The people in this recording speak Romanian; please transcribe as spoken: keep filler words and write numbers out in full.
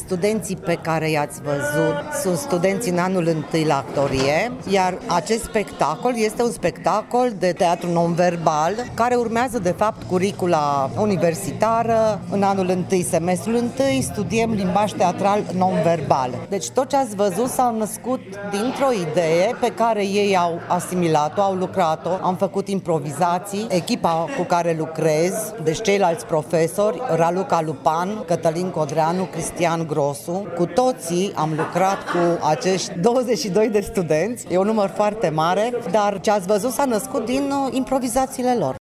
Studenții pe care i-ați văzut sunt studenții în anul întâi la actorie, iar acest spectacol este un spectacol de teatru non-verbal care urmează de fapt curicula universitară. În anul întâi, semestrul întâi, studiem limbaj teatral non-verbal. Deci tot ce ați văzut s-a născut dintr-o idee pe care ei au asimilat-o, au lucrat-o, am făcut improvizații. Echipa cu care lucrez, deci ceilalți profesori, Raluca Lupan, Cătălin Codreanu, Cristian Grosu, cu toții am lucrat cu acești douăzeci și doi de studenți. E un număr foarte mare, dar ce ați văzut s-a născut din improvizațiile lor.